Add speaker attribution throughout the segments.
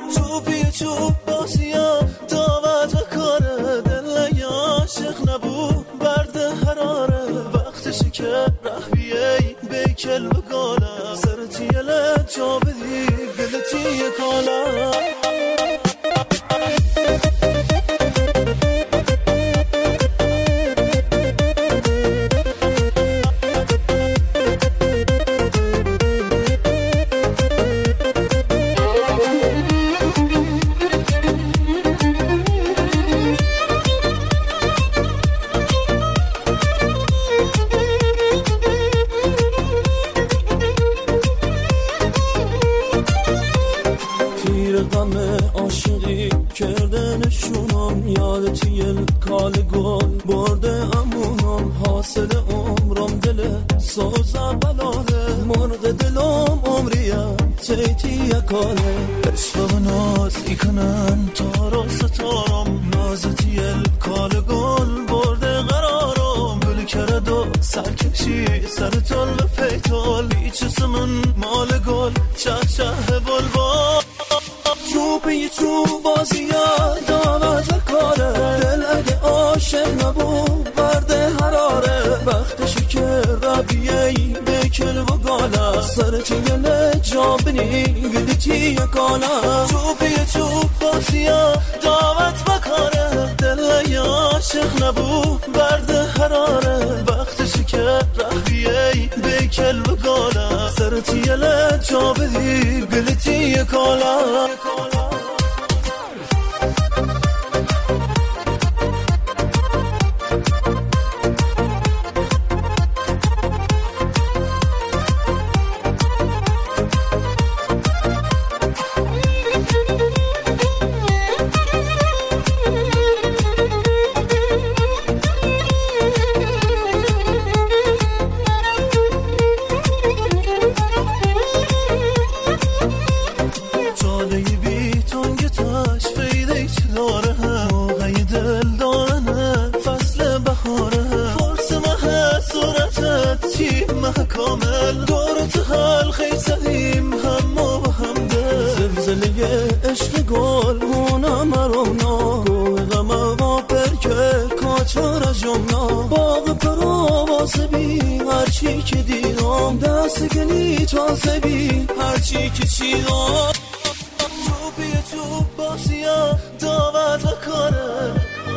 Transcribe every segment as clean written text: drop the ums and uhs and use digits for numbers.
Speaker 1: چوبی چوب بازیا دامت و کاره دل یا عاشق نبود برد حراره وقتشی که رهبیهی بیکل بگاله سرتی یله جا بدی گلتی کالا عاشقی کردنشونم یادتی کال گل برده امونم حاصل عمرم دل سوزا بلاله مرغ دلم عمریم تیتی کاله عشق و ناز ایکنن تارو ستارم نازتی کال گل برده قرارم گل کرد و سرکشی سر تل پیتال بیچ سمن مال گل چه چه بلبال چوبی چوب بازیا دامت و کاره دل اگه عاشق نبود برد حراره وقتشی که ربیهی بیکل و گالا سرتی یله جا بنی گلیتی کالا چوبی چوب بازیا دامت و کاره دل یا عاشق نبود برد حراره وقتشی که ربیهی بیکل و گالا سرتی یله جا بنی گلیتی کالا کامل دورت حال خیلی سدیم هم و با هم ده زلزله عشق گل هونا مرونا گوه غمه و پرکه کاچار جمنا باغ پروازه بی هرچی که دیدم دست گلی تازه بی هرچی که چیدم چوبی چوب بازیا دامت و کاره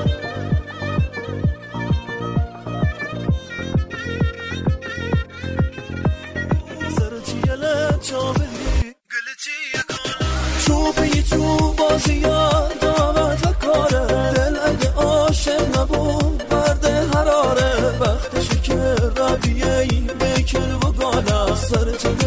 Speaker 1: چوبی چوب بازیا دامت و کاره دل اگه عاشق نبود برد حراره وقتشی که ربیهی بیکل و گالا سرت